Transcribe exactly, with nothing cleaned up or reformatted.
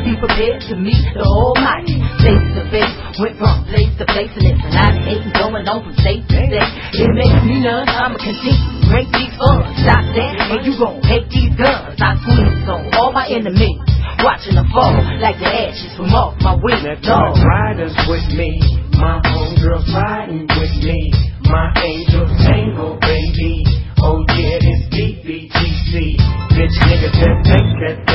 be prepared to meet the Almighty. Face to face, went from place to place, and it's a lot of hating going on from state to state. It makes me none, I'ma continue to break these funds. Stop that, and you gon' hate these guns. I squeeze on all my enemies, watching them fall like the ashes from off my wings. Now riders with me, my homegirls riding with me, my angel tango baby. Oh yeah, it's D B G C. Bitch niggas that think that